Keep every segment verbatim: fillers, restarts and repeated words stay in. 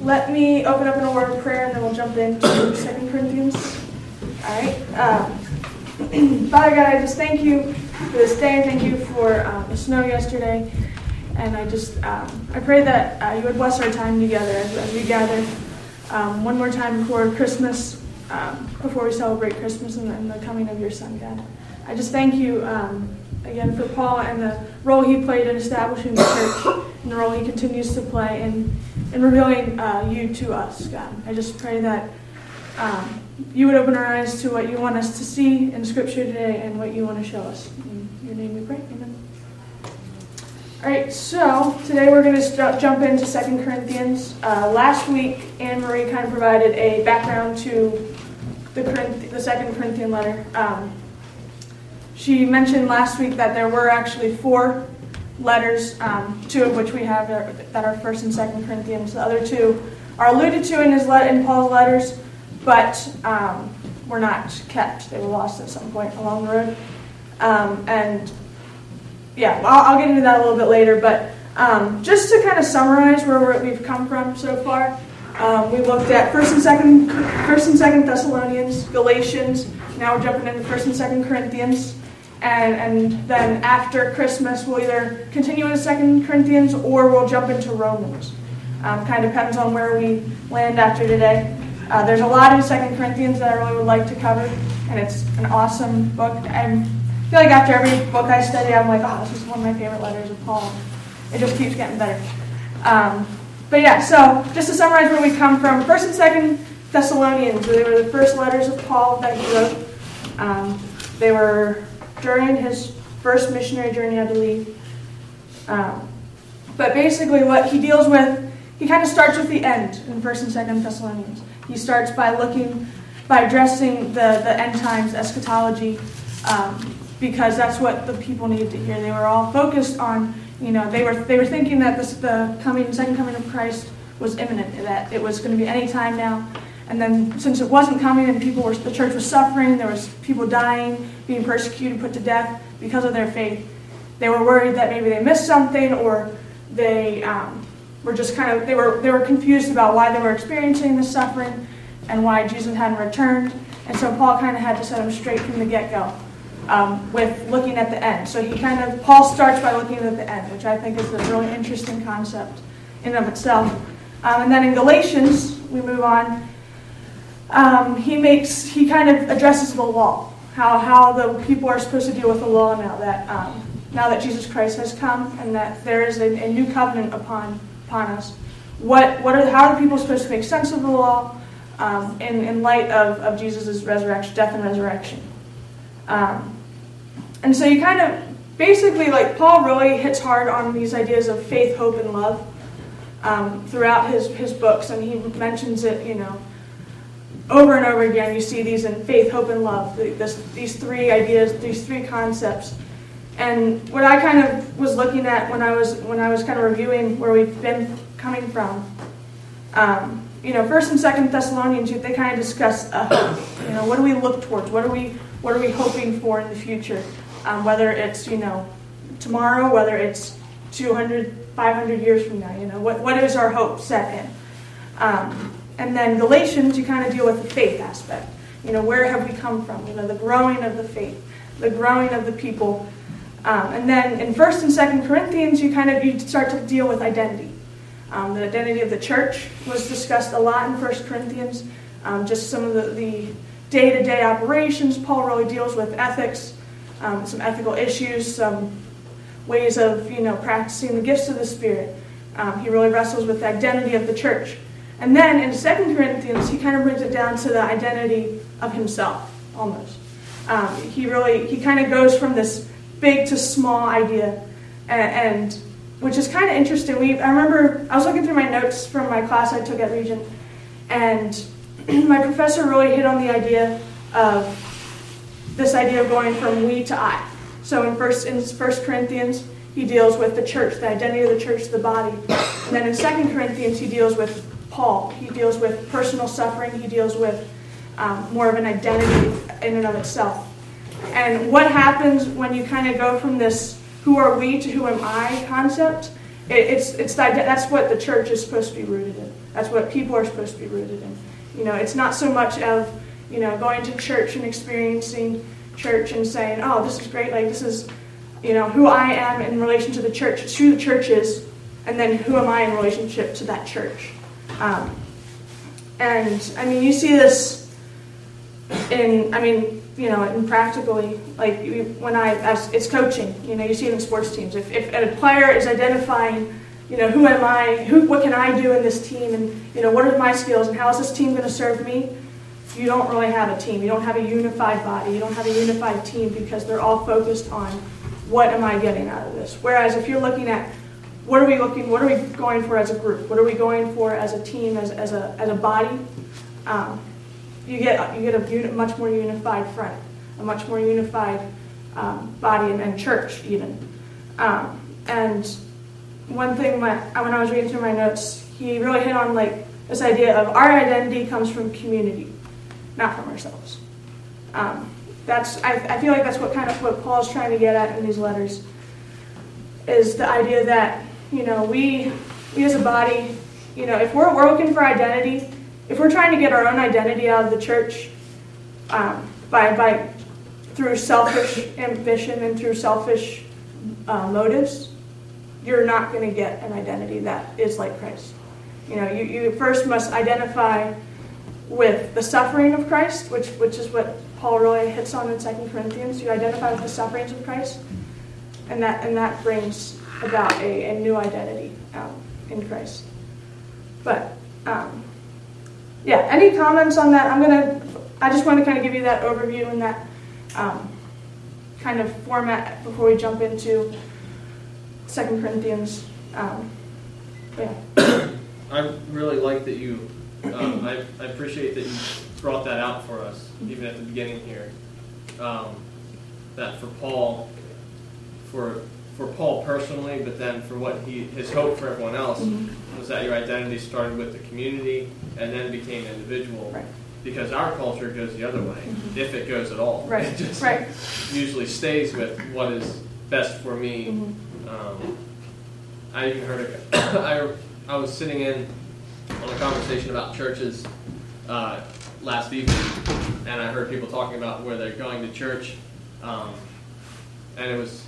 let me open up in a word of prayer, and then we'll jump into Second Corinthians. All right. Um, Father God, I just thank you for this day. Thank you for um, the snow yesterday. And I just, um, I pray that uh, you would bless our time together as, as we gather um, one more time before Christmas, um, before we celebrate Christmas and, and the coming of your Son, God. I just thank you um, again for Paul and the role he played in establishing the church and the role he continues to play in, in revealing uh, you to us, God. I just pray that um, you would open our eyes to what you want us to see in Scripture today and what you want to show us. In your name we pray. Amen. All right, so today we're going to st- jump into Second Corinthians. Uh, last week, Anne Marie kind of provided a background to the, Corinth- the Second Corinthian letter. Um, she mentioned last week that there were actually four letters, um, two of which we have that are First and Second Corinthians. The other two are alluded to in his le- in Paul's letters, but um, were not kept. They were lost at some point along the road. Um, and yeah, I'll, I'll get into that a little bit later, but um, just to kind of summarize where we're, we've come from so far, um, we looked at First and Second, First and Second Thessalonians, Galatians. Now we're jumping into First and Second Corinthians, and and then after Christmas we'll either continue into Second Corinthians or we'll jump into Romans. Um, kind of depends on where we land after today. Uh, there's a lot in Second Corinthians that I really would like to cover, and it's an awesome book. And I feel like after every book I study, I'm like, oh, this is one of my favorite letters of Paul. It just keeps getting better. Um, but yeah, so just to summarize where we come from, First and Second Thessalonians, they were the first letters of Paul that he wrote. Um, they were during his first missionary journey, I believe. Um, but basically what he deals with, he kind of starts with the end in First and Second Thessalonians. He starts by looking, by addressing the, the end times eschatology, um, because that's what the people needed to hear. They were all focused on, you know, they were they were thinking that this, the coming, second coming of Christ was imminent, that it was going to be any time now. And then since it wasn't coming and people were, the church was suffering, there was people dying, being persecuted, put to death because of their faith. They were worried that maybe they missed something, or they um, were just kind of, they were they were confused about why they were experiencing this suffering and why Jesus hadn't returned. And so Paul kind of had to set them straight from the get-go. Um, with looking at the end. So he kind of, Paul starts by looking at the end, which I think is a really interesting concept in and of itself. Um, and then in Galatians, we move on, um, he makes, he kind of addresses the law, how how the people are supposed to deal with the law now that um, now that Jesus Christ has come and that there is a, a new covenant upon upon us. What what are how are the people supposed to make sense of the law um, in, in light of, of Jesus' resurrection, death and resurrection? Um, and so you kind of, basically, like, Paul really hits hard on these ideas of faith, hope, and love um, throughout his, his books, and he mentions it, you know, over and over again. You see these in faith, hope, and love, this, these three ideas, these three concepts. And what I kind of was looking at when I was when I was kind of reviewing where we've been coming from, um, you know, First and Second Thessalonians, they kind of discuss uh, hope. You know, what do we look towards? What are we What are we hoping for in the future? Um, whether it's, you know, tomorrow, whether it's two hundred, five hundred years from now, you know, what, what is our hope set in? Um, and then Galatians, you kind of deal with the faith aspect. You know, where have we come from? You know, the growing of the faith, the growing of the people. Um, and then in First and Second Corinthians, you kind of you start to deal with identity. Um, the identity of the church was discussed a lot in First Corinthians. Um, just some of the, the day-to-day operations. Paul really deals with ethics, um, some ethical issues, some ways of, you know, practicing the gifts of the Spirit. Um, he really wrestles with the identity of the church. And then in Second Corinthians, he kind of brings it down to the identity of himself, almost. Um, he really, he kind of goes from this big to small idea, and, and which is kind of interesting. We, I remember, I was looking through my notes from my class I took at Regent, and my professor really hit on the idea of this idea of going from we to I. So in first in First Corinthians, he deals with the church, the identity of the church, the body. And then in Second Corinthians, he deals with Paul. He deals with personal suffering. He deals with um, more of an identity in and of itself. And what happens when you kind of go from this who are we to who am I concept it, it's it's the, that's what the church is supposed to be rooted in. That's what people are supposed to be rooted in. You know, it's not so much of, you know, going to church and experiencing church and saying, oh, this is great, like this is, you know, who I am in relation to the church. It's who the church is, and then who am I in relationship to that church. Um, and, I mean, you see this in, I mean, you know, in practically, like when I, as it's coaching, you know, you see it in sports teams. If, if a player is identifying, you know, who am I, who, what can I do in this team, and, you know, what are my skills, and how is this team going to serve me? You don't really have a team. You don't have a unified body. You don't have a unified team because they're all focused on what am I getting out of this. Whereas if you're looking at what are we looking, what are we going for as a group? What are we going for as a team, as, as a as a body? Um, you get you get a uni, much more unified front, a much more unified um, body and, and church even. Um, and one thing when, when I was reading through my notes, he really hit on like this idea of our identity comes from community, not from ourselves. Um, that's I, I feel like that's what kind of what Paul's trying to get at in these letters, is the idea that, you know, we we as a body, you know, if we're, we're looking for identity, if we're trying to get our own identity out of the church um, by by through selfish ambition and through selfish uh, motives, you're not going to get an identity that is like Christ. You know, you, you first must identify with the suffering of Christ, which which is what Paul really hits on in Second Corinthians. You identify with the sufferings of Christ, and that and that brings about a, a new identity um, in Christ. But um, yeah, any comments on that? I'm gonna. I just want to kind of give you that overview and that um, kind of format before we jump into Second Corinthians. Um, yeah. I really like that you. Um, I, I appreciate that you brought that out for us, even at the beginning here. Um, that for Paul, for for Paul personally, but then for what he his hope for everyone else mm-hmm. was that your identity started with the community and then became individual. Right. Because our culture goes the other way, mm-hmm. if it goes at all. Right. It just right. usually stays with what is best for me. Mm-hmm. Um, I even heard a, I I was sitting in on a conversation about churches uh, last evening, and I heard people talking about where they're going to church, um, and it was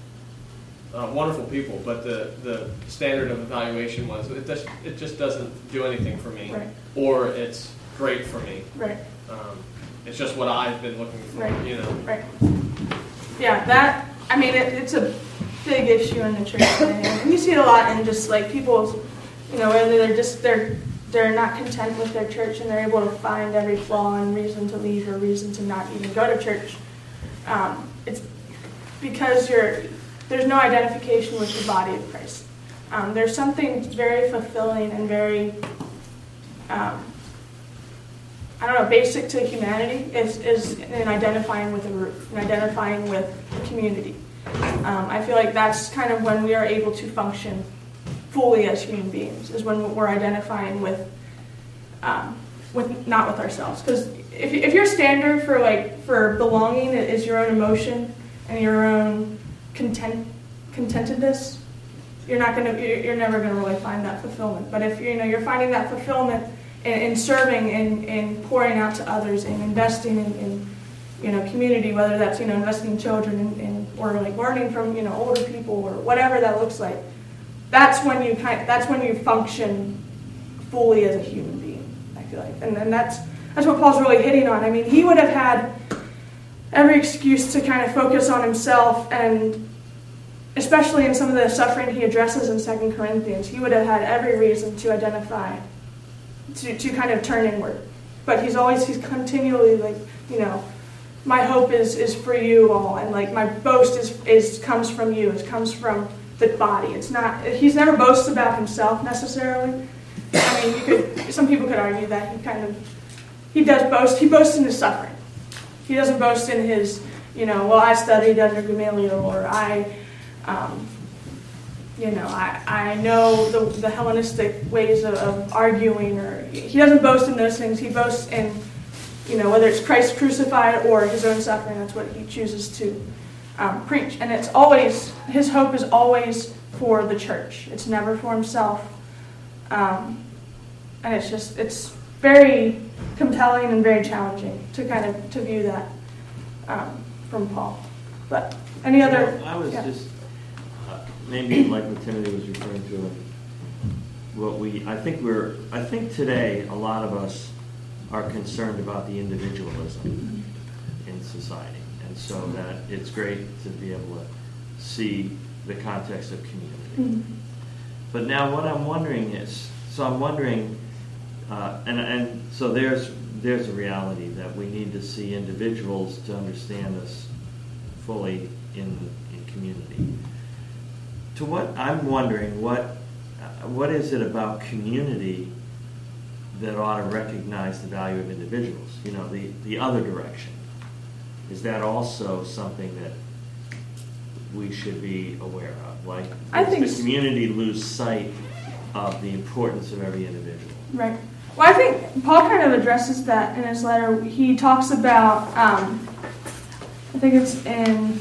uh, wonderful people, but the, the standard of evaluation was it just, it just doesn't do anything for me, right. or it's great for me. Right. Um, it's just what I've been looking for, right. you know. Right. Yeah, that, I mean, it, it's a big issue in the church today, and you see it a lot in just like people's, you know, whether they're just they're they're not content with their church and they're able to find every flaw and reason to leave or reason to not even go to church. Um, it's because you're there's no identification with the body of Christ. Um, there's something very fulfilling and very um, I don't know basic to humanity is is in identifying with a group and identifying with the community. Um, I feel like that's kind of when we are able to function fully as human beings, is when we're identifying with, um, with not with ourselves. Because if if your standard for like for belonging is your own emotion and your own content contentedness, you're not gonna you're never gonna really find that fulfillment. But if you know you're finding that fulfillment in, in serving and in, in pouring out to others and investing in, in you know community, whether that's you know investing in children and, and or like learning from you know older people or whatever that looks like. That's when you kind. That's when you function fully as a human being. I feel like, and and that's that's what Paul's really hitting on. I mean, he would have had every excuse to kind of focus on himself, and especially in some of the suffering he addresses in Second Corinthians, he would have had every reason to identify, to to kind of turn inward. But he's always he's continually like you know, my hope is is for you all, and like my boast is is comes from you. It comes from the body. It's not. He's never boasts about himself necessarily. I mean, you could. Some people could argue that he kind of. He does boast. He boasts in his suffering. He doesn't boast in his. You know, well, I studied under Gamaliel, or I, um, you know, I I know the the Hellenistic ways of, of arguing, or he doesn't boast in those things. He boasts in, you know, whether it's Christ crucified or his own suffering. That's what he chooses to. Um, preach, and it's always his hope is always for the church. It's never for himself. Um, and it's just, it's very compelling and very challenging to kind of, to view that um, from Paul. But any other? Well, I was yeah. just, uh, maybe like what Timothy was referring to, what we, I think we're, I think today a lot of us are concerned about the individualism in society. And so that it's great to be able to see the context of community. Mm-hmm. But now what I'm wondering is, so I'm wondering, uh, and, and so there's, there's a reality that we need to see individuals to understand this fully in, in community. To what, I'm wondering, what what is it about community that ought to recognize the value of individuals? You know, the, the other direction. Is that also something that we should be aware of? Like, I does think the community lose sight of the importance of every individual? Right. Well, I think Paul kind of addresses that in his letter. He talks about, um, I think it's in,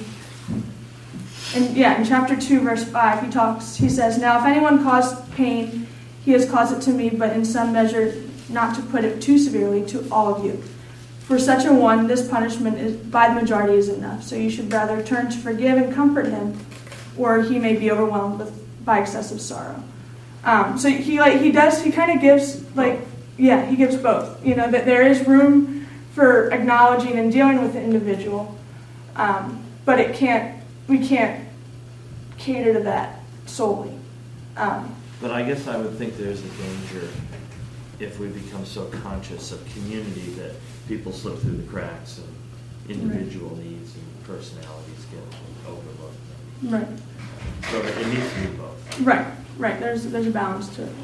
in, yeah, in chapter two, verse five, he talks, he says, "Now if anyone caused pain, he has caused it to me, but in some measure, not to put it too severely, to all of you. For such a one, this punishment is by the majority is enough. So you should rather turn to forgive and comfort him, or he may be overwhelmed with by excessive sorrow." Um, so he like he does he kind of gives like yeah he gives both. You know that there is room for acknowledging and dealing with the individual, um, but it can't we can't cater to that solely. Um, But I guess I would think there's a danger if we become so conscious of community that people slip through the cracks and individual right. needs and personalities get overlooked. Right. So it needs to be both. Right, right. There's there's a balance to it.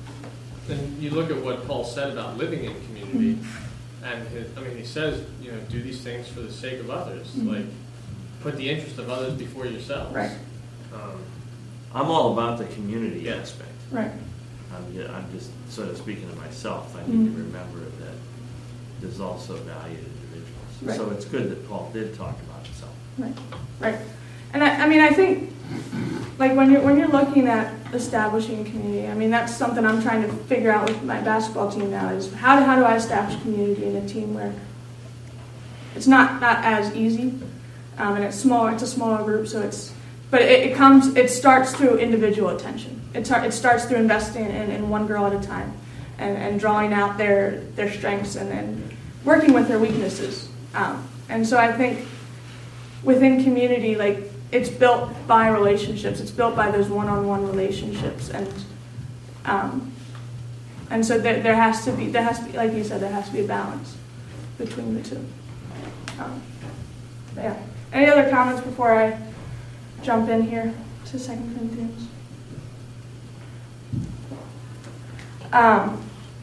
And you look at what Paul said about living in community, mm-hmm. and his, I mean, he says, you know, do these things for the sake of others. Mm-hmm. Like, put the interest of others before yourselves. Right. Um, I'm all about the community yeah. aspect. Right. I'm just, I'm just sort of speaking to myself. I need mm-hmm. to remember that there's also value to individuals. Right. So it's good that Paul did talk about himself. Right. Right. And I, I mean, I think, like when you're when you're looking at establishing community, I mean, that's something I'm trying to figure out with my basketball team now. Is how do how do I establish community in a team where it's not not as easy, um, and it's smaller. It's a smaller group, so it's. But it, it comes. It starts through individual attention. It it starts through investing in, in one girl at a time, and, and drawing out their their strengths and then working with their weaknesses. Um, and so I think within community, like it's built by relationships. It's built by those one-on-one relationships, and um, and so there there has to be there has to be like you said there has to be a balance between the two. Um, yeah. Any other comments before I jump in here to Second Corinthians? Um,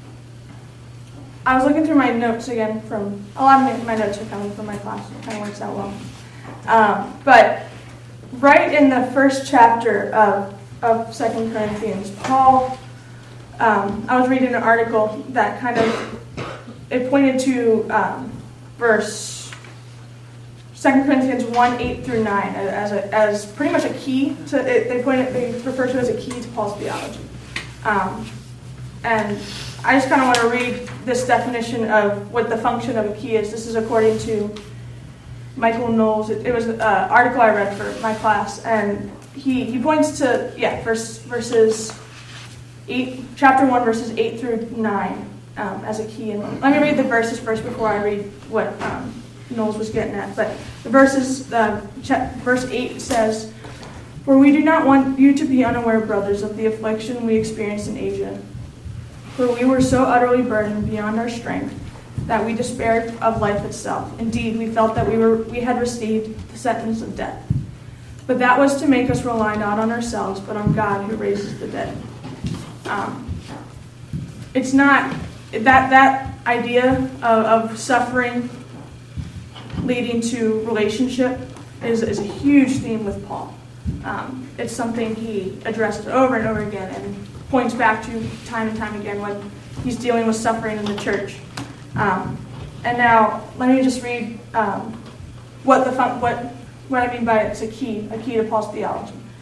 I was looking through my notes again from, a lot of my, my notes are coming from my class, it kind of works out well. Um, but right in the first chapter of, of Second Corinthians, Paul, um, I was reading an article that kind of, it pointed to um, verse Second Corinthians one, eight through nine as a, as pretty much a key to it. They point it, they refer to it as a key to Paul's theology. Um, and I just kind of want to read this definition of what the function of a key is. This is according to Michael Knowles. It, it was an uh, article I read for my class, and he, he points to yeah verse, verses eight, chapter one, verses eight through nine um, as a key. And let me read the verses first before I read what um, Knowles was getting at. But the verses, uh, ch- verse eight says, "For we do not want you to be unaware, brothers, of the affliction we experienced in Asia. For we were so utterly burdened beyond our strength that we despaired of life itself. Indeed, we felt that we were we had received the sentence of death. But that was to make us rely not on ourselves, but on God who raises the dead." Um, it's not that that idea of, of suffering leading to relationship is, is a huge theme with Paul. Um, it's something he addresses over and over again and points back to time and time again when he's dealing with suffering in the church. Um, and now, let me just read um, what the fun, what what I mean by it's a key, a key to Paul's theology.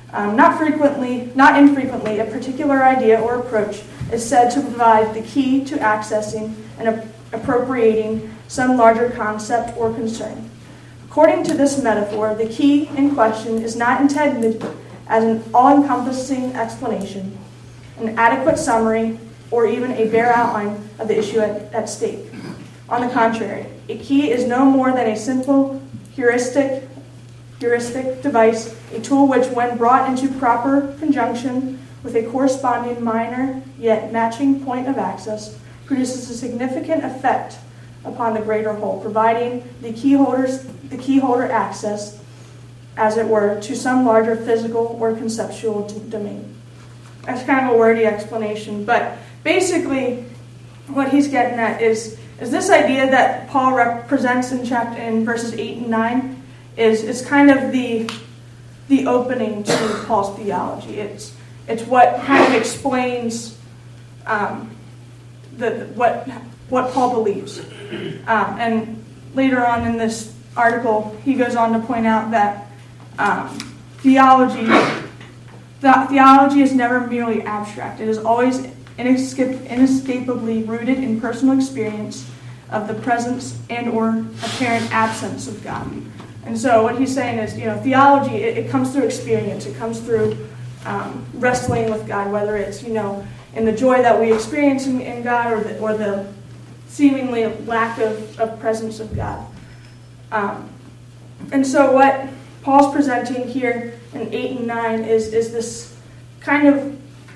Um, not frequently, not infrequently, a particular idea or approach is said to provide the key to accessing and ap- appropriating some larger concept or concern. According to this metaphor, the key in question is not intended as an all-encompassing explanation, an adequate summary, or even a bare outline of the issue at, at stake. On the contrary, a key is no more than a simple heuristic, heuristic device, a tool which, when brought into proper conjunction with a corresponding minor yet matching point of access, produces a significant effect upon the greater whole, providing the key holders the key holder access, as it were, to some larger physical or conceptual d- domain. That's kind of a wordy explanation, but basically what he's getting at is is this idea that Paul represents in chapter in verses eight and nine is is kind of the the opening to Paul's theology. It's it's what kind of explains um, the what what Paul believes, um, and later on in this article, he goes on to point out that um, theology, the, theology is never merely abstract. It is always inescap- inescapably rooted in personal experience of the presence and or apparent absence of God. And so what he's saying is, you know, theology, it, it comes through experience. It comes through um, wrestling with God, whether it's, you know, in the joy that we experience in, in God or the, or the seemingly lack of, of presence of God. Um, and so what Paul's presenting here in eight and nine is, is this kind of,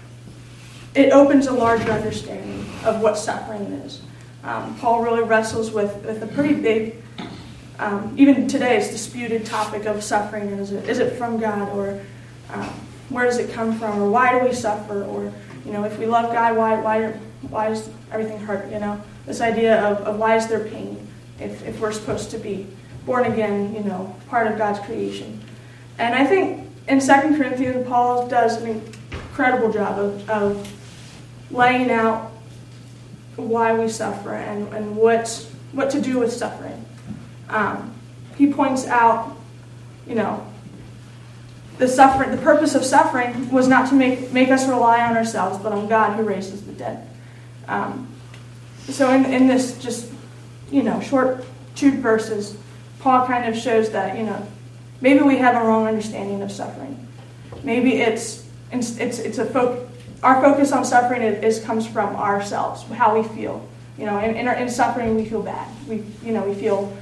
it opens a larger understanding of what suffering is. Um, Paul really wrestles with, with a pretty big, um, even today's disputed topic of suffering. Is it, is it from God, or um, where does it come from, or why do we suffer, or, you know, if we love God, why why why does everything hurt, you know? This idea of, of why is there pain if, if we're supposed to be born again, you know, part of God's creation. And I think in Second Corinthians, Paul does an incredible job of, of laying out why we suffer and, and what, what to do with suffering. Um, he points out, you know, the suffering, the purpose of suffering was not to make, make us rely on ourselves, but on God who raises the dead. Um, so in, in this just, you know, short two verses, Paul kind of shows that, you know, maybe we have a wrong understanding of suffering. Maybe it's it's it's a fo- our focus on suffering is, is comes from ourselves, how we feel. You know, in in, our, in suffering we feel bad. We you know we feel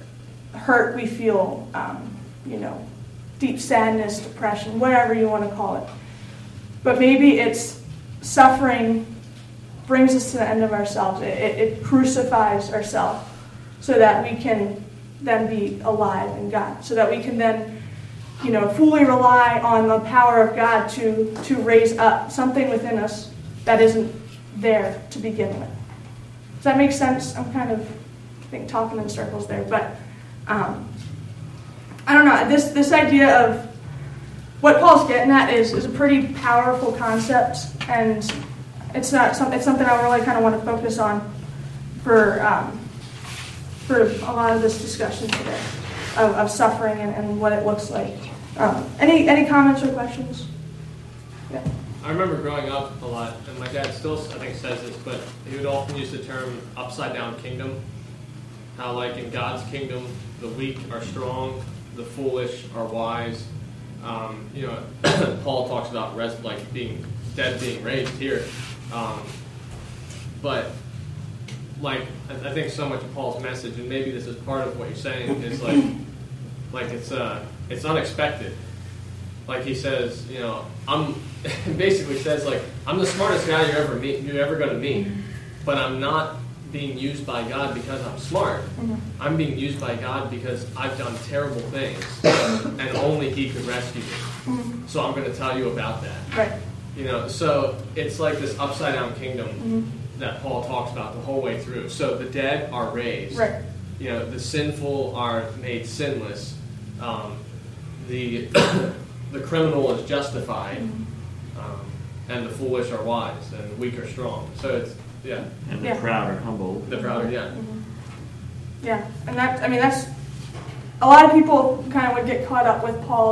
hurt. We feel um, you know deep sadness, depression, whatever you want to call it. But maybe it's suffering brings us to the end of ourselves. It, it, it crucifies ourselves so that we can then be alive in God, so that we can then, you know, fully rely on the power of God to, to raise up something within us that isn't there to begin with. Does that make sense? I'm kind of, I think, talking in circles there, but um, I don't know. This this idea of what Paul's getting at is, is a pretty powerful concept, and it's not some, it's something I really kind of want to focus on for. Um, for a lot of this discussion today of, of suffering and, and what it looks like. Um, any any comments or questions? Yeah. I remember growing up a lot, and my dad still, I think, says this, but he would often use the term upside-down kingdom. How, like, in God's kingdom, the weak are strong, the foolish are wise. Um, you know, Paul talks about res- like being dead being raised here. Um, but like, I think so much of Paul's message, and maybe this is part of what you're saying, is like, like it's uh, it's unexpected. Like he says, you know, I'm basically says like I'm the smartest guy you ever meet, you're ever going to meet, but I'm not being used by God because I'm smart. Mm-hmm. I'm being used by God because I've done terrible things, and only He could rescue me. Mm-hmm. So I'm going to tell you about that. Right. You know, so it's like this upside down kingdom. Mm-hmm. That Paul talks about the whole way through. So the dead are raised. Right. You know, the sinful are made sinless. Um, the the criminal is justified, mm-hmm. um, and the foolish are wise, and the weak are strong. So it's yeah. And the yeah. proud are humble. The proud are yeah. Mm-hmm. Yeah, and that I mean that's a lot of people kind of would get caught up with Paul's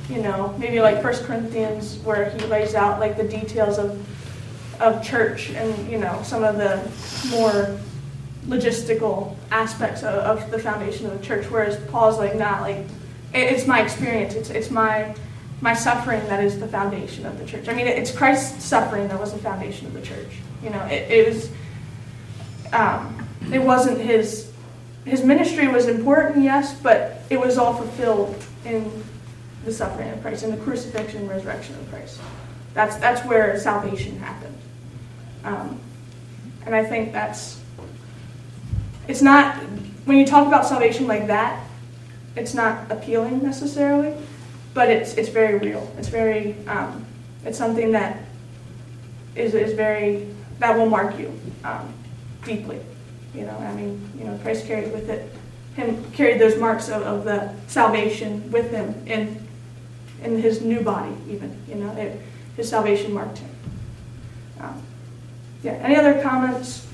you know, maybe like First Corinthians, where he lays out like the details of of church and, you know, some of the more logistical aspects of, of the foundation of the church, whereas Paul's like, nah, like, it, it's my experience, it's it's my my suffering that is the foundation of the church. I mean, it, it's Christ's suffering that was the foundation of the church. You know, it, it was, um, it wasn't his, his ministry was important, yes, but it was all fulfilled in the suffering of Christ, in the crucifixion and resurrection of Christ. That's that's where salvation happened. Um, and I think that's, it's not, when you talk about salvation like that, it's not appealing necessarily, but it's it's very real. It's very, um, it's something that is is very, that will mark you um, deeply. You know, I mean, you know, Christ carried with it, him carried those marks of, of the salvation with him in in his new body even, you know, it, his salvation marked him. Um, yeah, any other comments?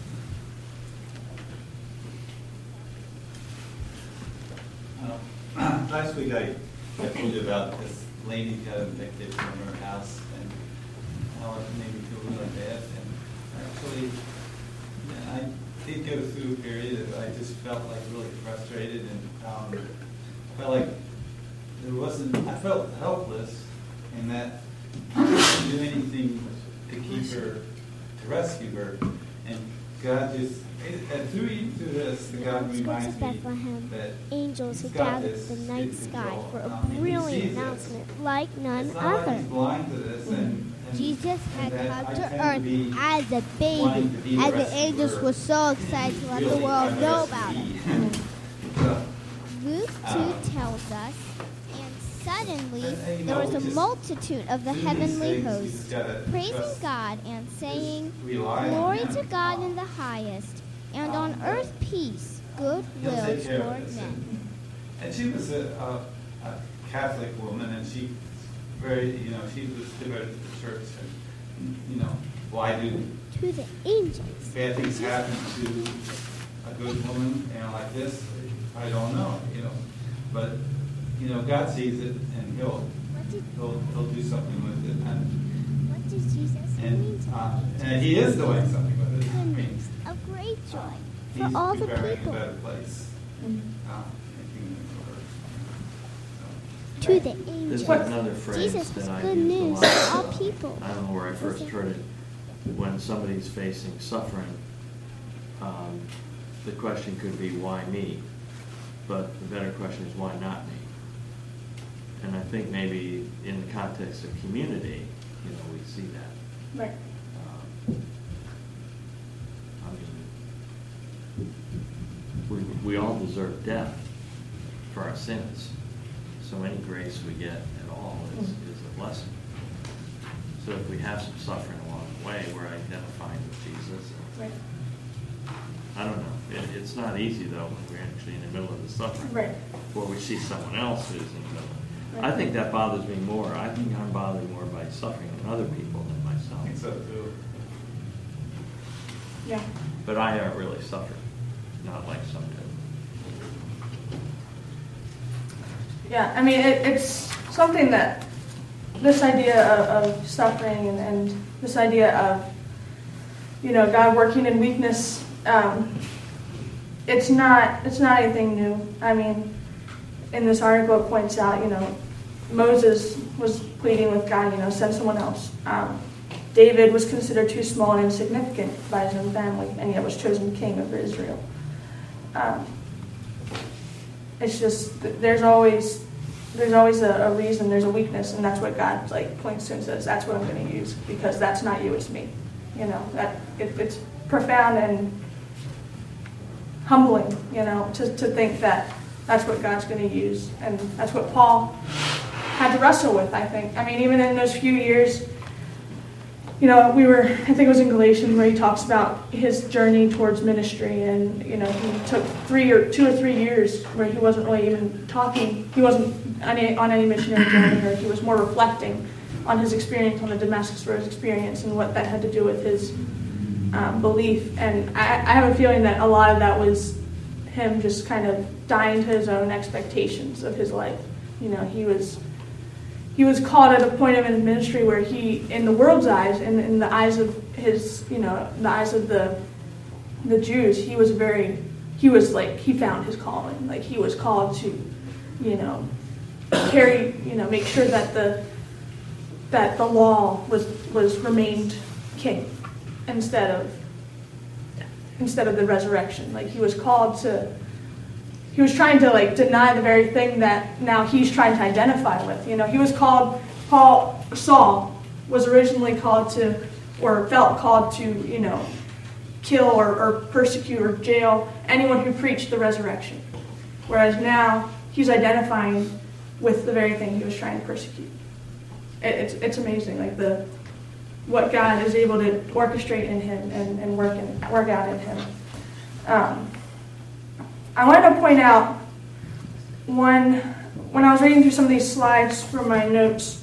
Uh, last week I, I told you about this lady got evicted from her house and how it made me feel really bad. And actually, yeah, I did go through a period that I just felt like really frustrated and um, felt like there wasn't, I felt helpless in that I couldn't do anything to keep her, to rescue her. And God just, and through, through this, God reminds me that angels He's who got gathered this the night in sky control. for a Um, he brilliant sees this. announcement like none It's not like other. He's blind to this, and, and Jesus had and that come I to tend earth be as a baby, wanting to be and the rescuer, angels were so excited to let the really world I'm know a about it. rescuee. So, Luke Uh, two tells us, and suddenly and, and, you there know, was a just multitude of the through these heavenly things, we hosts, just gotta praising trust, God and saying, just rely on Glory Him. to God in the highest, and on Um, earth peace, good He'll will take care of toward this. men. And, and she was a, a, a Catholic woman, and she very, you know, she was devoted to the church. And, you know, why do To the angels. bad things happen to a good woman, you know, like this? I don't know, you know. But, you know, God sees it, and He'll What did, He'll, he'll do something with it. And, what did Jesus mean and, to uh, me? and He is doing something with it. I mean, Goodness, of great joy He's for all the preparing people. a better place. Mhm. Uh, making it for her. To the This angels. is another phrase Jesus was that I good use a news lot. for all people. I don't know where I first heard it. When somebody's facing suffering, um, the question could be, why me? But the better question is, why not me? And I think maybe in the context of community, you know, we see that. Right. Um, I mean, we, we all deserve death for our sins. So any grace we get at all is, is a blessing. So if we have some suffering along the way, we're identifying with Jesus. Right. I don't know. It, it's not easy, though, when we're actually in the middle of the suffering. Right. Or we see someone else who's in the middle. Right. I think that bothers me more. I think I'm bothered more by suffering in other people than I myself. think so too. Yeah. But I haven't really suffered. Not like some do. Yeah, I mean, it, it's something that this idea of, of suffering and, and this idea of, you know, God working in weakness, um, it's not it's not anything new. I mean, in this article it points out, you know, Moses was pleading with God, you know, send someone else. Um, David was considered too small and insignificant by his own family, and yet was chosen king over Israel. Um, It's just there's always there's always a, a reason, there's a weakness, and that's what God like points to and says, that's what I'm going to use, because that's not you, it's me. You know, that it, it's profound and humbling, you know, to, to think that that's what God's going to use, and that's what Paul had to wrestle with, I think. I mean, even in those few years, you know, we were, I think it was in Galatians where he talks about his journey towards ministry, and, you know, he took three or two or three years where he wasn't really even talking, he wasn't on any, on any missionary journey, or he was more reflecting on his experience, on the Damascus Road experience, and what that had to do with his um, belief. And I, I have a feeling that a lot of that was him just kind of dying to his own expectations of his life. You know, he was, he was called at a point of his ministry where he, in the world's eyes, in, in the eyes of his, you know, the eyes of the the Jews, he was very, he was like, he found his calling. Like, he was called to, you know, carry, you know, make sure that the that the law was was remained king instead of instead of the resurrection. Like, he was called to, he was trying to like deny the very thing that now he's trying to identify with. You know, he was called, Paul, Saul was originally called to, or felt called to, you know, kill or, or persecute or jail anyone who preached the resurrection. Whereas now he's identifying with the very thing he was trying to persecute. It, it's it's amazing, like the what God is able to orchestrate in him and, and work in, work out in him. Um, I wanted to point out one, when I was reading through some of these slides from my notes,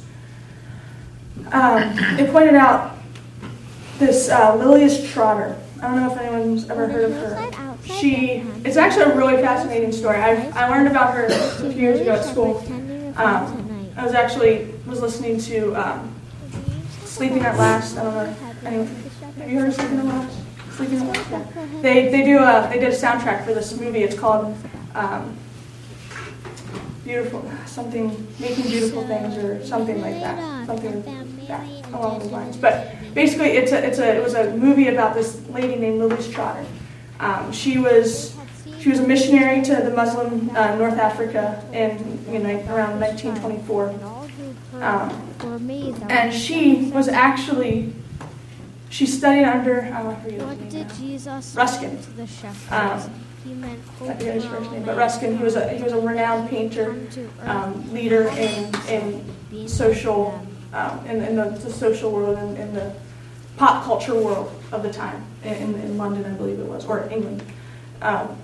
um, it pointed out this uh, Lilias Trotter. I don't know if anyone's ever heard of her. She, it's actually a really fascinating story. I, I learned about her a few years ago at school. Um, I was actually was listening to um, Sleeping at Last. I don't know. Anyone, have you heard of Sleeping at Last? Sleeping at Last. Yeah. They they do a they did a soundtrack for this movie. It's called um, Beautiful something Making Beautiful Things or something like that. Something yeah, along those lines. But basically, it's a it's a it was a movie about this lady named Lilias Trotter. Um, she was she was a missionary to the Muslim uh, North Africa in you know around nineteen twenty-four, um, and she was actually she studied under oh, I forget What his did name Jesus now. Ruskin. to the shepherds? Um, He meant I forget his first name, but Ruskin. He was a he was a renowned painter, um, leader in in social um, in, in the, the social world and in, in the pop culture world of the time in, in London, I believe it was, or England. Um,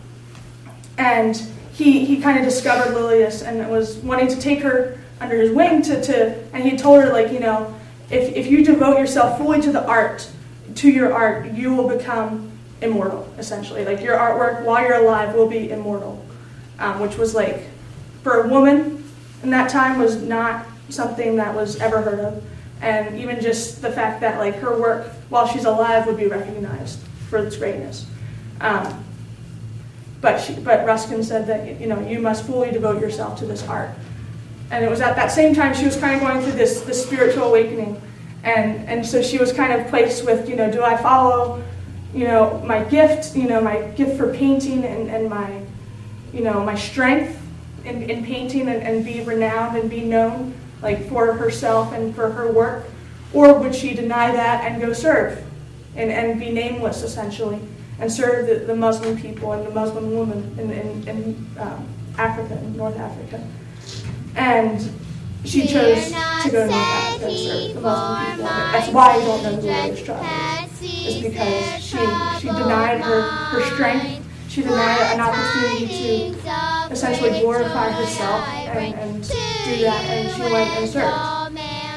and he he kind of discovered Lilias and was wanting to take her under his wing to, to and he told her, like, you know, if if you devote yourself fully to the art, to your art, you will become immortal, essentially. Like, your artwork while you're alive will be immortal, um, which was like, for a woman in that time, was not something that was ever heard of. And even just the fact that like her work while she's alive would be recognized for its greatness. Um, but she, but Ruskin said that, you know, you must fully devote yourself to this art. And it was at that same time she was kind of going through this, this spiritual awakening. And, and so she was kind of placed with, you know, do I follow, you know, my gift, you know, my gift for painting and, and my, you know, my strength in, in painting and, and be renowned and be known, like, for herself and for her work? Or would she deny that and go serve and, and be nameless, essentially, and serve the, the Muslim people and the Muslim women in, in, in um, Africa, in North Africa? And she chose to go to North Africa and serve the Muslim people. That's why you don't know who Lilias Trotter is. It's because she, she denied her, her strength. She denied an opportunity to essentially glorify herself and, and do that, and she went and served. Um,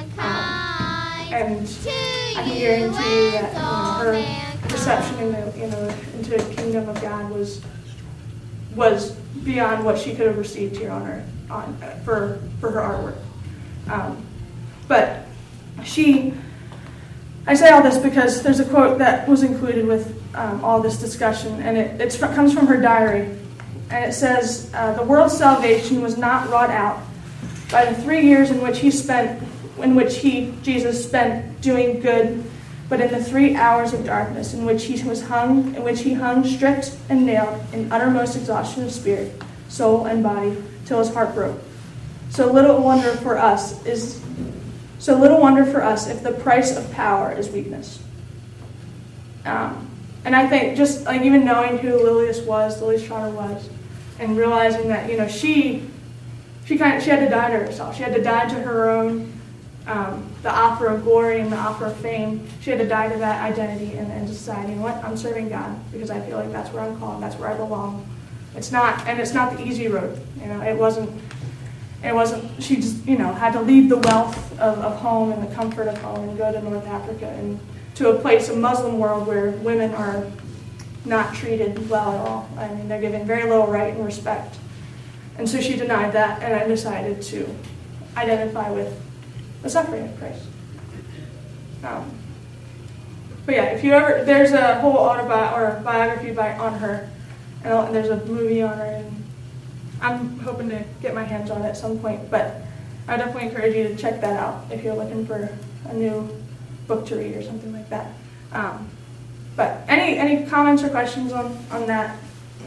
and I can guarantee you that, you know, her perception in the, you know, into the kingdom of God was was beyond what she could have received here on earth on for for her artwork. Um, but she, I say all this because there's a quote that was included with um, all this discussion, and it it's, it comes from her diary, and it says, uh, "The world's salvation was not wrought out by the three years in which he spent, in which he, Jesus, spent doing good, but in the three hours of darkness in which he was hung, in which he hung stripped and nailed in uttermost exhaustion of spirit, soul, and body, till his heart broke. So little wonder for us is, so little wonder for us if the price of power is weakness." Um, and I think just like even knowing who Lilias was, Lilias Trotter was, and realizing that, you know, she, she kind of, she had to die to herself. She had to die to her own, um, the offer of glory and the offer of fame. She had to die to that identity and, and decide, you know what, I'm serving God because I feel like that's where I'm called, that's where I belong. It's not, and it's not the easy road. You know, it wasn't. It wasn't. She just, you know, had to leave the wealth of, of home and the comfort of home and go to North Africa and to a place, a Muslim world, where women are not treated well at all. I mean, they're given very little right and respect. And so she denied that and I decided to identify with the suffering of Christ. Um, but yeah, if you ever, there's a whole autobi- or biography by on her, and there's a movie on her, and I'm hoping to get my hands on it at some point, but I definitely encourage you to check that out if you're looking for a new book to read or something like that. Um, but any any comments or questions on, on that?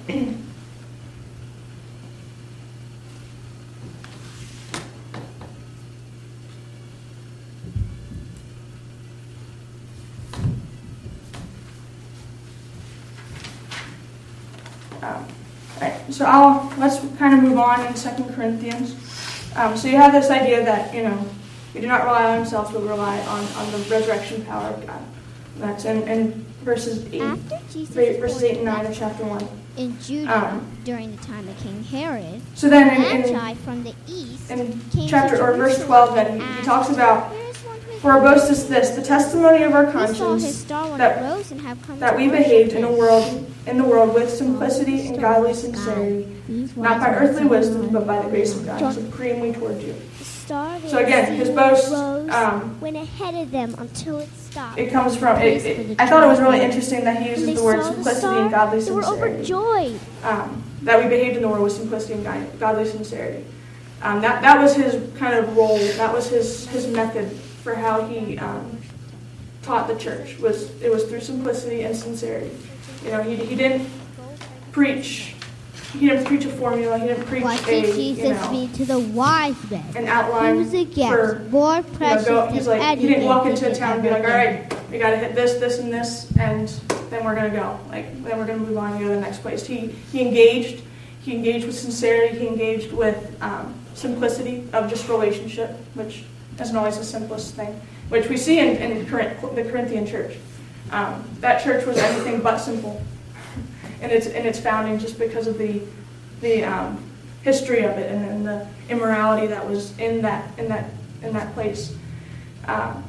Um, right, so I'll let's kind of move on in Second Corinthians. Um, so you have this idea that, you know, we do not rely on ourselves, but rely on, on the resurrection power of God. And that's in, in verses eight, After Jesus verses was eight and nine of chapter one. in Judah Um, during the time of King Herod, So then in, Magi in, from the east in came chapter to or verse Jerusalem twelve, then and he asked, talks about, "Where is one who for our is boast is this, the testimony of our We saw his conscience, star when that- it rose and have come that to we worship behaved in a him." world in the world with simplicity and godly sincerity, These not by wise earthly men wisdom, but by the grace of God, John- supremely toward you. The star they So again, had his seen boast, rose, um, went ahead of them until it stopped. It comes from, it, Praise for it, the I thought it was really joy. interesting that he When uses they the word saw the simplicity star, and godly they were sincerity. overjoyed. Um, that we behaved in the world with simplicity and gui- godly sincerity. Um, that that was his kind of role. That was his his method for how he um, taught the church. Was it was through simplicity and sincerity. You know, he he didn't preach. He didn't preach a formula. He didn't preach Why a did Jesus you know be to the wise men? an He outline was a gift, for. more You know, precious go, he's than like, he didn't walk anything into a he town and be ever like, all did. right, we got to hit this, this, and this, and then we're going to go. Like, then we're going to move on and go to the next place. He he engaged, he engaged with sincerity, he engaged with um, simplicity of just relationship, which isn't always the simplest thing, which we see in, in Corinth, the Corinthian church. Um, that church was anything but simple in its in its founding, just because of the the um, history of it and, and the immorality that was in that in that in that place. Um,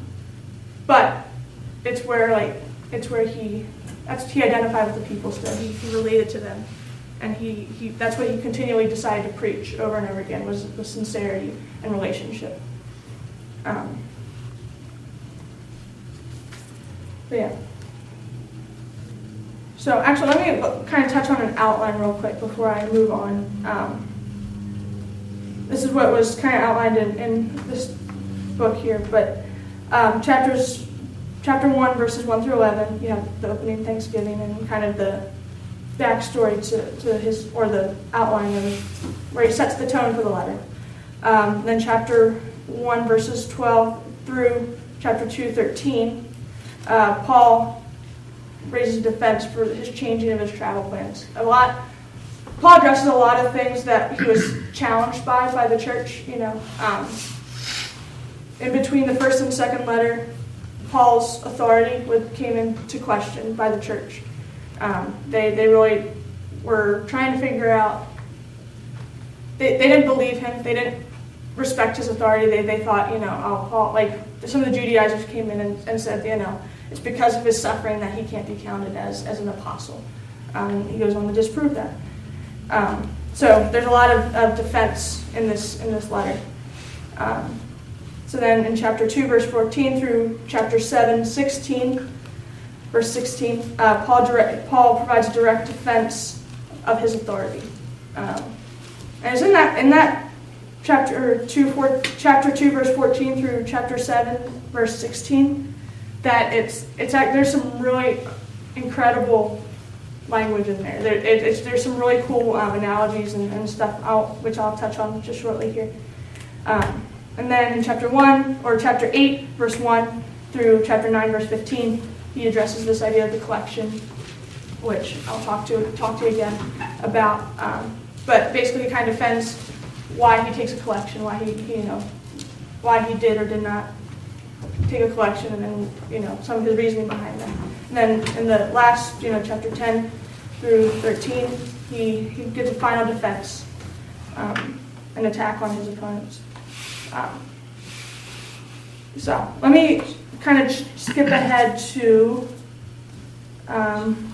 but it's where like it's where he that's he identified with the people still. He, he related to them, and he, he that's what he continually decided to preach over and over again was was sincerity and relationship. Um, but yeah. So actually, let me kind of touch on an outline real quick before I move on. Um, this is what was kind of outlined in, in this book here, but um, chapters, chapter one, verses one through eleven, you have the opening Thanksgiving and kind of the backstory to, to his, or the outline of where he sets the tone for the letter. Um, then chapter one, verses twelve through chapter two, thirteen, uh, Paul raises a defense for his changing of his travel plans. A lot, Paul addresses a lot of things that he was challenged by by the church. You know, um, in between the first and second letter, Paul's authority would, came into question by the church. Um, they they really were trying to figure out. They they didn't believe him. They didn't respect his authority. They they thought, you know, oh, Paul, like some of the Judaizers came in and, and said, you know, it's because of his suffering that he can't be counted as, as an apostle. Um, and he goes on to disprove that. Um, so there's a lot of, of defense in this in this letter. Um, so then in chapter two, verse fourteen through chapter seven, sixteen, verse sixteen, uh, Paul direct, Paul provides direct defense of his authority. Um, and it's in that in that chapter two, four, chapter two, verse fourteen through chapter seven, verse sixteen. That it's it's there's some really incredible language in there. there it, it's, there's some really cool um, analogies and, and stuff, I'll, which I'll touch on just shortly here. Um, and then in chapter one or chapter eight, verse one through chapter nine, verse fifteen, he addresses this idea of the collection, which I'll talk to talk to you again about. Um, but basically, he kind of defends why he takes a collection, why he, he you know why he did or did not take a collection, and then, you know, some of his reasoning behind that. And then in the last, you know, chapter ten through thirteen, he, he gives a final defense, um, an attack on his opponents. Um, so let me kind of skip ahead to um,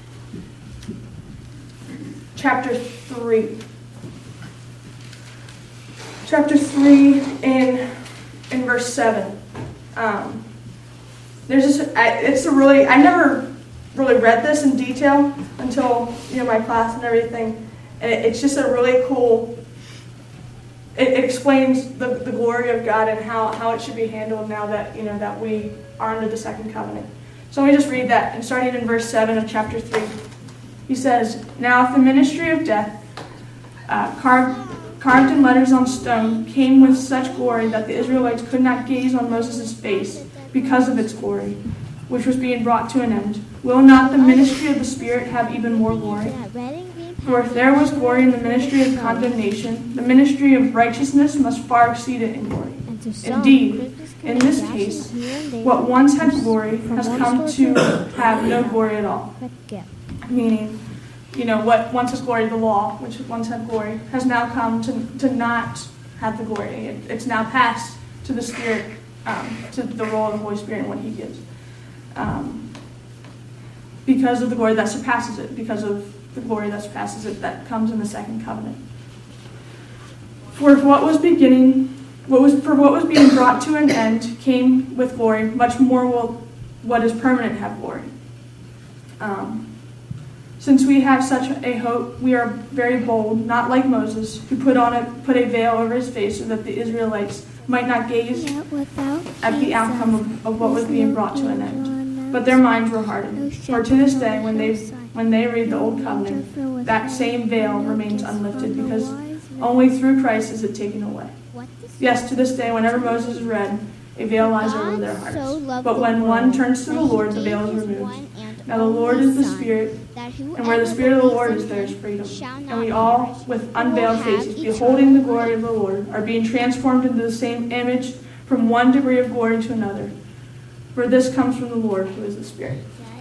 chapter three. Chapter three in in verse seven. Um, there's just, I, it's a really, I never really read this in detail until, you know, my class and everything. And it, it's just a really cool, it, it explains the, the glory of God and how, how it should be handled now that, you know, that we are under the second covenant. So let me just read that, and starting in verse seven of chapter three. He says, "Now if the ministry of death, uh, carved, carved in letters on stone, came with such glory that the Israelites could not gaze on Moses' face because of its glory, which was being brought to an end, will not the ministry of the Spirit have even more glory? For if there was glory in the ministry of condemnation, the ministry of righteousness must far exceed it in glory. Indeed, in this case, what once had glory has come to have no glory at all." Meaning, you know, what once has glory, the law, which once had glory, has now come to, to not have the glory. It, it's now passed to the Spirit, um, to the role of the Holy Spirit and what He gives. Um, because of the glory that surpasses it, because of the glory that surpasses it that comes in the second covenant. For what was beginning, what was for what was being brought to an end came with glory, much more will what is permanent have glory. Um, Since we have such a hope, we are very bold, not like Moses, who put on a put a veil over his face so that the Israelites might not gaze at the outcome of, of what was being brought to an end. But their minds were hardened. For to this day, when they when they read the Old Covenant, that same veil remains unlifted, because only through Christ is it taken away. Yes, to this day, whenever Moses is read, a veil lies over their hearts. But when one turns to the Lord, the veil is removed. Now the Lord is the Spirit, and where the Spirit of the Lord is, there is freedom. And we all, with unveiled faces, beholding the glory of the Lord, are being transformed into the same image from one degree of glory to another. For this comes from the Lord, who is the Spirit.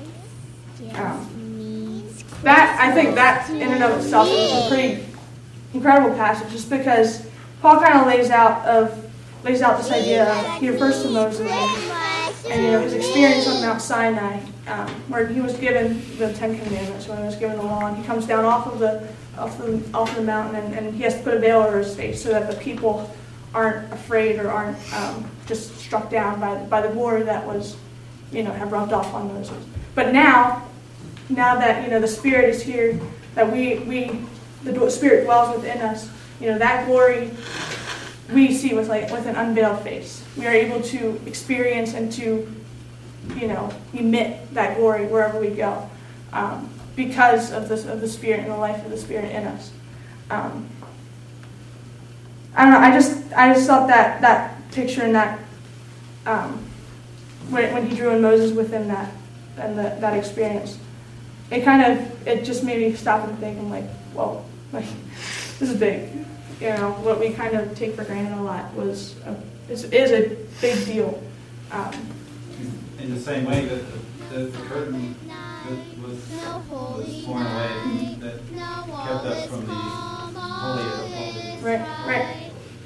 Um, that, I think that in and of itself is a pretty incredible passage, just because Paul kind of lays out of lays out this idea of, he refers to Moses and, and you know, his experience on Mount Sinai, um, where he was given the Ten Commandments, when he was given the law, and he comes down off of the off the off of the mountain, and, and he has to put a veil over his face so that the people aren't afraid or aren't um, just struck down by by the glory that was, you know, had rubbed off on Moses. But now, now that, you know, the Spirit is here, that we we the Spirit dwells within us, you know, that glory we see with like with an unveiled face. We are able to experience and to, you know, emit that glory wherever we go, um, because of this of the Spirit and the life of the Spirit in us. Um, I don't know. I just I just thought that that picture and that um, when when he drew in Moses within that and the, that experience, it kind of it just made me stop and think. I'm like, whoa, like this is big. You know, what we kind of take for granted a lot was a, is, is a big deal. Um, In the same way that the, the, the curtain that was, was torn away, that kept us from the Holy of Holies. Right, right.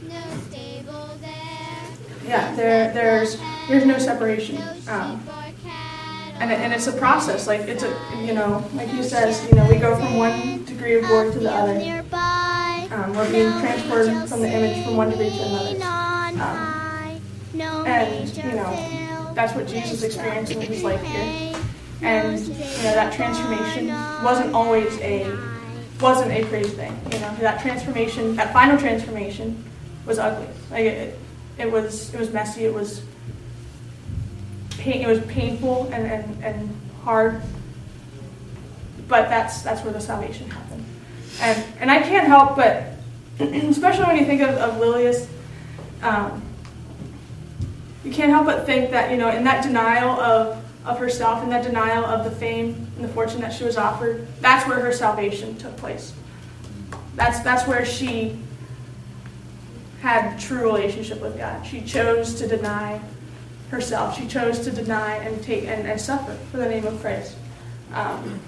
Yeah, there, there's there's no separation, um, and it, and it's a process. Like it's a you know, like he says, you know, we go from one degree of glory to the other. Um, we're being transferred from the image from one degree to another. Um, and, you know, that's what Jesus experienced in his life here. And, you know, that transformation wasn't always a, wasn't a pretty thing. You know, that transformation, that final transformation was ugly. Like it, it was, it was messy, it was pain, it was painful and, and, and hard. But that's, that's where the salvation happened. And and I can't help but, especially when you think of, of Lilius, um, you can't help but think that, you know, in that denial of, of herself, in that denial of the fame and the fortune that she was offered, that's where her salvation took place. That's that's where she had true relationship with God. She chose to deny herself. She chose to deny and take and, and suffer for the name of Christ. Um,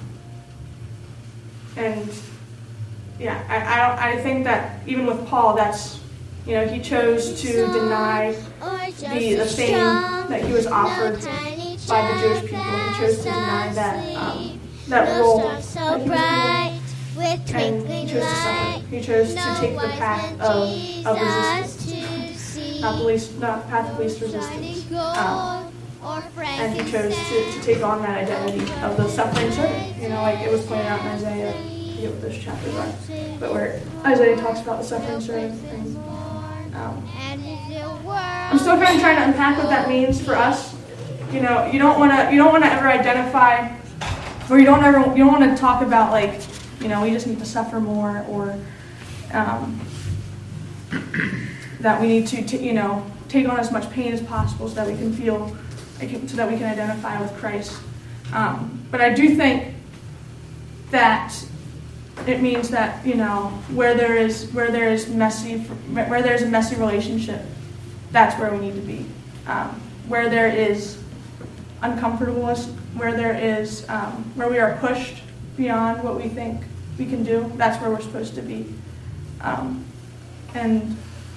and Yeah, I, I don't. I think that even with Paul, that's, you know, he chose to deny the the fame that he was offered by the Jewish people. He chose to deny that um, that role that he was given, and he chose to suffer. He chose to take the path of of resistance. not the least, not the path of least resistance. Um, and he chose to, to take on that identity of the suffering servant. You know, like it was pointed out in Isaiah, I forget what those chapters are, but where Isaiah talks about the suffering servant. And, um, I'm still kind of trying to unpack what that means for us. You know, you don't want to, you don't want to ever identify, or you don't ever, you don't want to talk about like, you know, we just need to suffer more, or um, that we need to, to, you know, take on as much pain as possible so that we can feel, so that we can identify with Christ. Um, but I do think that it means that, you know, where there is where there is messy, where there is a messy relationship, that's where we need to be. Um, where there is uncomfortableness, where there is um, where we are pushed beyond what we think we can do, that's where we're supposed to be. Um, and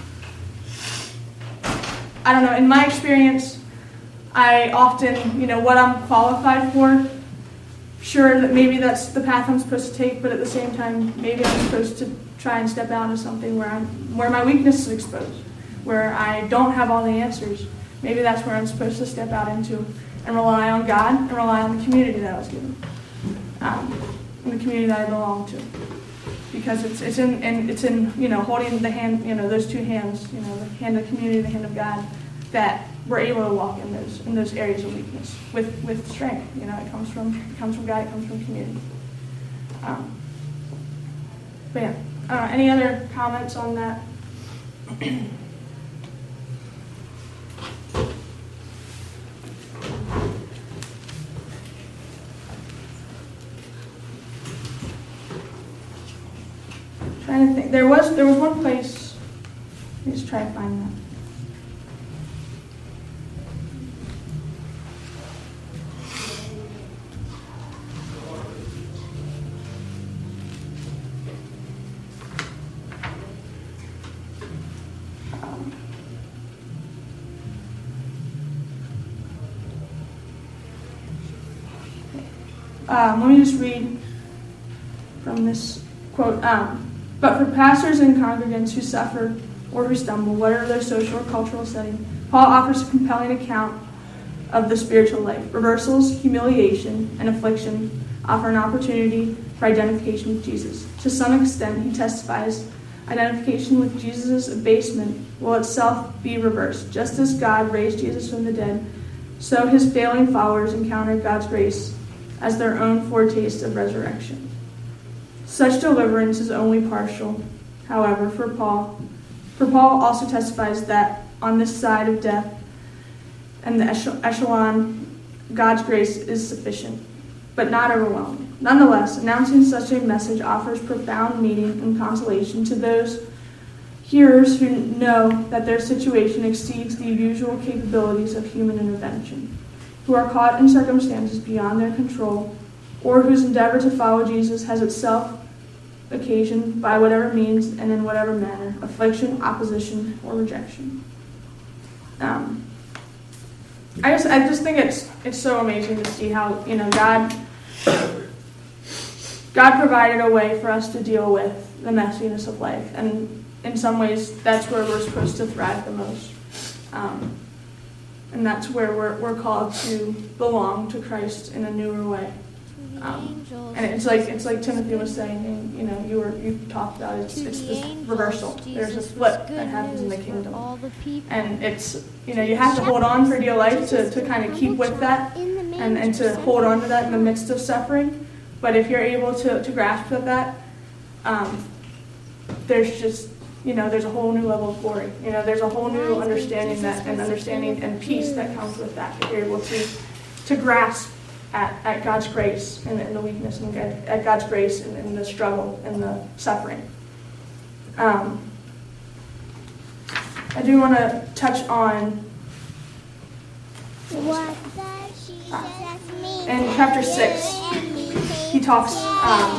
I don't know, in my experience, I often, you know, what I'm qualified for, sure that maybe that's the path I'm supposed to take, but at the same time, maybe I'm supposed to try and step out into something where I'm, where my weakness is exposed, where I don't have all the answers. Maybe that's where I'm supposed to step out into and rely on God and rely on the community that I was given, um, and the community that I belong to, because it's it's in and it's in you know holding the hand, you know those two hands, you know the hand of the community, the hand of God, that we're able to walk in those in those areas of weakness with, with strength. You know, it comes from it comes from God, it comes from community. Um, but yeah, uh, any other comments on that? Trying to think. There was there was one place. Let me just try to find that. Um, let me just read from this quote. Um, but for pastors and congregants who suffer or who stumble, whatever their social or cultural setting, Paul offers a compelling account of the spiritual life. Reversals, humiliation, and affliction offer an opportunity for identification with Jesus. To some extent, he testifies, identification with Jesus' abasement will itself be reversed. Just as God raised Jesus from the dead, so his failing followers encounter God's grace as their own foretaste of resurrection. Such deliverance is only partial, however, for Paul. For Paul also testifies that on this side of death and the echelon, God's grace is sufficient, but not overwhelming. Nonetheless, announcing such a message offers profound meaning and consolation to those hearers who know that their situation exceeds the usual capabilities of human intervention, who are caught in circumstances beyond their control, or whose endeavor to follow Jesus has itself occasioned, by whatever means and in whatever manner, affliction, opposition, or rejection. Um, I just, I just think it's it's so amazing to see how you know God, God provided a way for us to deal with the messiness of life, and in some ways, that's where we're supposed to thrive the most. Um, And that's where we're we're called to belong to Christ in a newer way. Um, and it's like it's like Timothy was saying, and, you know, you were you talked about it, it's, it's this reversal. There's a flip that happens in the kingdom, and it's you know you have to hold on for dear life to, to kind of keep with that, and, and to hold on to that in the midst of suffering. But if you're able to, to grasp with that, um, there's just You know, there's a whole new level of glory. You know, there's a whole new understanding that and understanding and peace that comes with that. That you're able to to grasp at, at God's grace and in the weakness, and at God's grace and in the struggle and the suffering. Um, I do want to touch on What does Jesus mean? in chapter six. He talks. Um,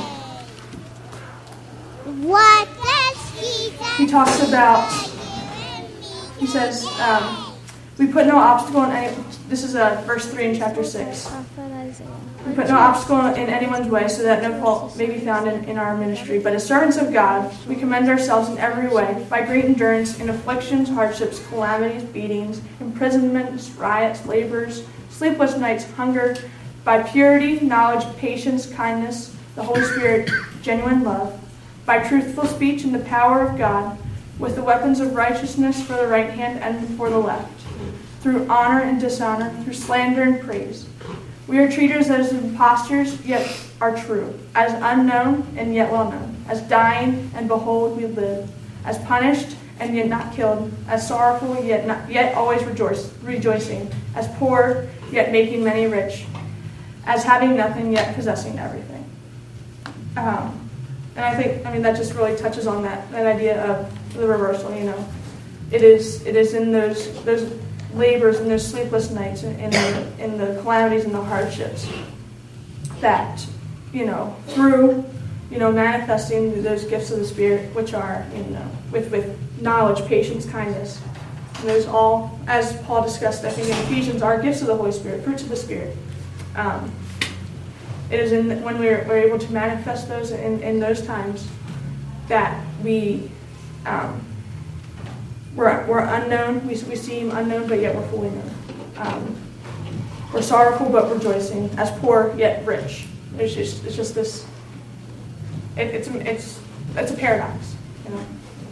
What does Jesus he talks about. He says. Um, We put no obstacle in any, this is uh, verse three in chapter six. We put no obstacle in anyone's way so that no fault may be found in, in our ministry. But as servants of God, we commend ourselves in every way by great endurance in afflictions, hardships, calamities, beatings, imprisonments, riots, labors, sleepless nights, hunger, by purity, knowledge, patience, kindness, the Holy Spirit, genuine love, by truthful speech and the power of God, with the weapons of righteousness for the right hand and for the left, through honor and dishonor, through slander and praise. We are treated as impostors, yet are true, as unknown and yet well known, as dying and behold we live, as punished and yet not killed, as sorrowful yet not yet always rejoice, rejoicing, as poor yet making many rich, as having nothing yet possessing everything. Um, and I think, I mean, that just really touches on that that idea of the reversal. You know, it is it is in those those labors and those sleepless nights, in, in the in the calamities and the hardships that, you know, through, you know, manifesting those gifts of the Spirit, which are, you know, with with knowledge, patience, kindness, and those all, as Paul discussed, I think in Ephesians, are gifts of the Holy Spirit, fruits of the Spirit. Um, it is in when we're, we're able to manifest those in, in those times that we um, we're we're unknown. We we seem unknown, but yet we're fully known. Um, we're sorrowful, but rejoicing. As poor, yet rich. It's just it's just this. It, it's it's it's a paradox, you know.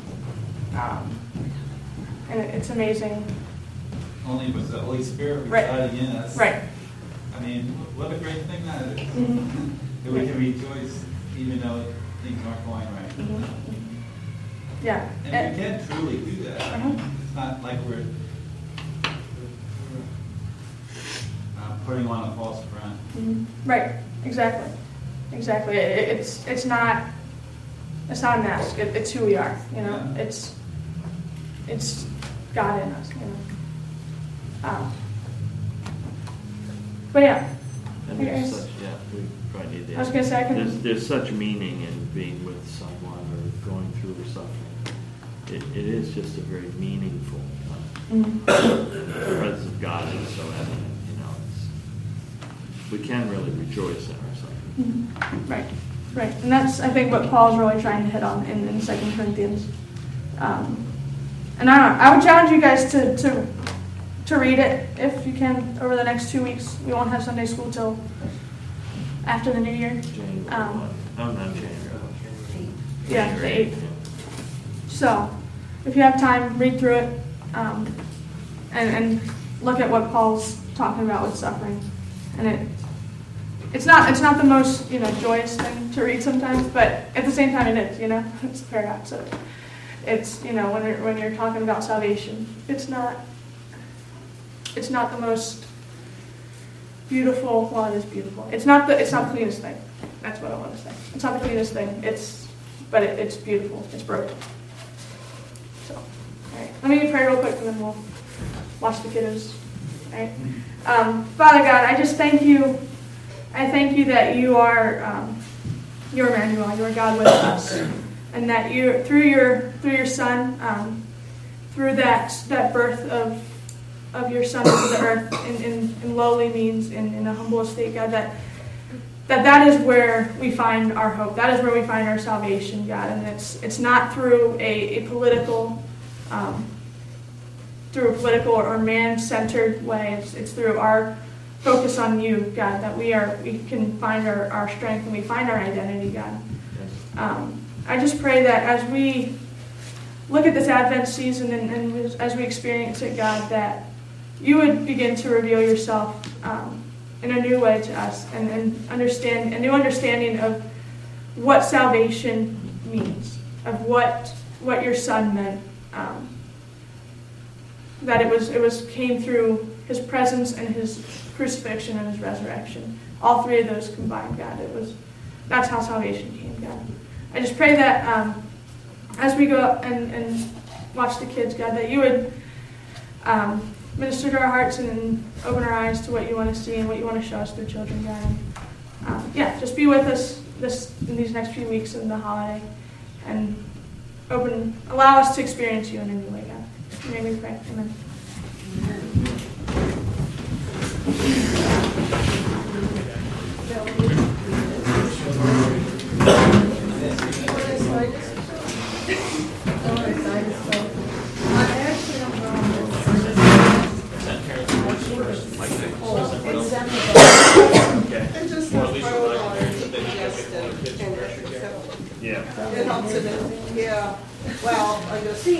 Um, and it, it's amazing. Only with the Holy Spirit Right. residing in us. Right. I mean, what a great thing that is. Mm-hmm. That we can rejoice even though things aren't going right. Mm-hmm. Yeah. And we can truly do that. I mean, Uh-huh. it's not like we're, we're uh, putting on a false front. Mm-hmm. Right. Exactly. Exactly. It, it's it's not it's not a mask. It, it's who we are. You know. Yeah. It's it's God in us. You know. Um, but yeah. And Yes. there's such, yeah, we probably need to. I was gonna say, I can- There's, there's such meaning in being with someone or going through suffering. It, it is just a very meaningful time. Mm-hmm. The presence of God is so evident, you know. It's, we can really rejoice in our suffering. Mm-hmm. Right. Right. And that's, I think, what Paul's really trying to hit on in, in Second Corinthians. Um, and I don't know, I would challenge you guys to, to to read it if you can over the next two weeks. We won't have Sunday school till after the new year. January Um, one. Oh, not January. Yeah, the January eighth. So, if you have time, read through it, um, and, and look at what Paul's talking about with suffering. And it, it's not, it's not the most, you know, joyous thing to read sometimes, but at the same time, it is. You know, it's a paradox of it. It's, you know, when you're when you're talking about salvation, it's not, it's not the most beautiful. Well, it is beautiful. It's not the, it's not the cleanest thing. That's what I want to say. It's not the cleanest thing. It's, but it, it's beautiful. It's broken. So, all right. Let me pray real quick, and then we'll watch the kiddos. All right. Um, Father God, I just thank you. I thank you that you are, um, you are Emmanuel. You are God with us, and that you, through your through your Son, um, through that that birth of of your Son to the earth in, in, in lowly means, in, in a humble estate, God, that. That that is where we find our hope. That is where we find our salvation, God. And it's it's not through a, a political, um, through a political or man-centered way. It's it's through our focus on you, God, that we are we can find our, our strength and we find our identity, God. Um, I just pray that as we look at this Advent season and, and as we experience it, God, that you would begin to reveal yourself Um, in a new way to us, and, and understand a new understanding of what salvation means, of what what your Son meant. Um, that it was it was came through his presence and his crucifixion and his resurrection. All three of those combined, God. It was that's how salvation came, God. I just pray that um, as we go up and, and watch the kids, God, that you would um, minister to our hearts and open our eyes to what you want to see and what you want to show us through children, God. And, um, yeah, just be with us this in these next few weeks in the holiday, and open, allow us to experience you in a new way, God. In your name we pray. Amen. And just throw it on and digest it, and it, Yeah. it helps it, yeah, well, I just.